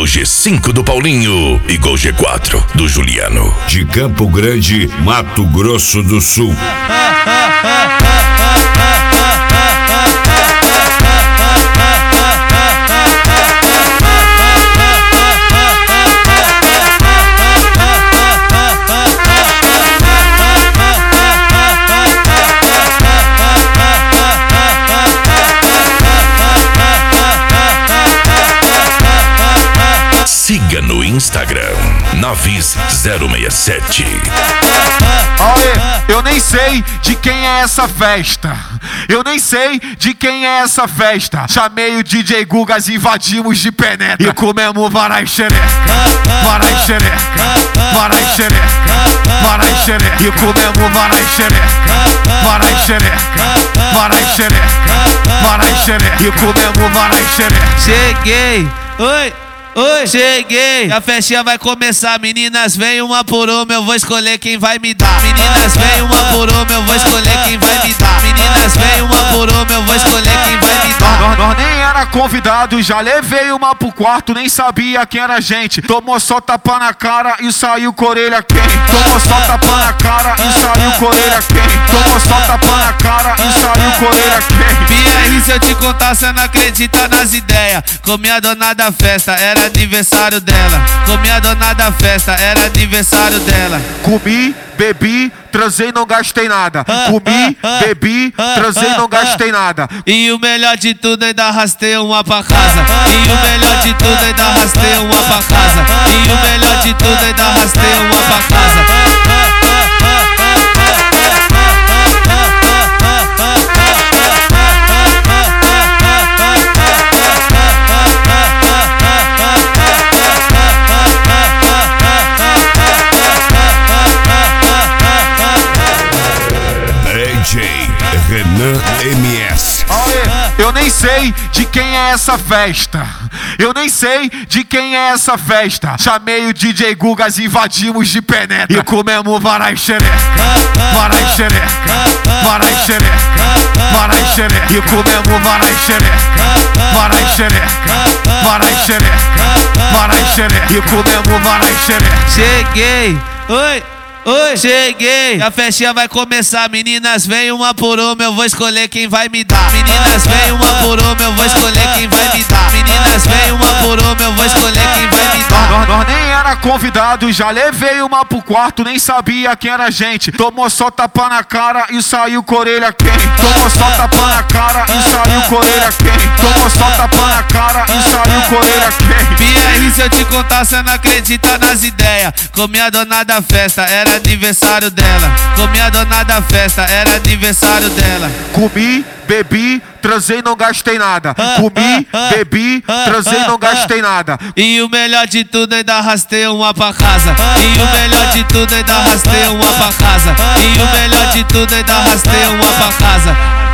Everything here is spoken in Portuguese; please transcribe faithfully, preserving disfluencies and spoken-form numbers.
G cinco do Paulinho e Gol G quatro do Juliano. De Campo Grande, Mato Grosso do Sul. Siga no Instagram, Navis zero seis sete. Aê, eu nem sei de quem é essa festa. Eu nem sei de quem é essa festa. Chamei o D J Gugas, invadimos de penetra e comemos varai xereca, varai xereca, varai xereca, varai xereca. E comemos varai xereca, varai xereca, varai xereca, varai xereca. E comemos varai xereca. Cheguei, oi. Oi, cheguei, a festinha vai começar. Meninas, vem uma por uma, eu vou escolher quem vai me dar. Meninas, vem uma por uma, eu vou escolher quem vai me dar. Meninas, vem uma por uma, eu vou escolher quem vai me dar. Nós, nós nem era convidado, já levei uma pro quarto, nem sabia quem era a gente. Tomou só tapa na cara e saiu com orelha quente. Tomou só tapa na cara e saiu com orelha quente. Tomou só tapa na cara e saiu com orelha quente. P R, se eu te contar, cê não acredita nas ideias. Comi a dona da festa, era aniversário dela. Comi a dona da festa, era aniversário dela. Comi, bebi, transei, não gastei nada. Comi, bebi, transei, não gastei nada. E o melhor de tudo, ainda arrastei uma pra casa. E o melhor de tudo, ainda arrastei uma pra casa. E o melhor de tudo, ainda arrastei uma pra casa. D J Renan M S. Aê, eu nem sei de quem é essa festa. Eu nem sei de quem é essa festa. Chamei o D J Gugas, invadimos de penetra e comemos varai xereca, varai xereca, varai xereca, varai xereca. E comemos varai xereca, varai xereca, varai xereca, varai xereca. E comemos varai xereca. Cheguei, oi. Oi, cheguei, a festinha vai começar. Meninas, vem uma por uma, eu vou escolher quem vai me dar. Meninas, vem uma por uma, eu vou escolher quem vai me dar. Meninas, vem uma por uma, eu vou escolher quem vai me dar. Nós, nós nem era convidado, já levei uma pro quarto, nem sabia quem era a gente. Tomou só tapa na cara e saiu com orelha quente. Tomou só tapa na cara e saiu com orelha quente. Tomou só tapa na cara e saiu com orelha quente. P R, se eu te contar, cê não acredita nas ideias. Comi a dona da festa, era aniversário dela. Comi a dona da festa, era aniversário dela. Comi, bebi, transei, não gastei nada. Comi, bebi, transei, não gastei nada. E o melhor de tudo, ainda arrastei uma pra casa. E o melhor de tudo, ainda arrastei uma pra casa. E o melhor de tudo, ainda arrastei uma pra casa.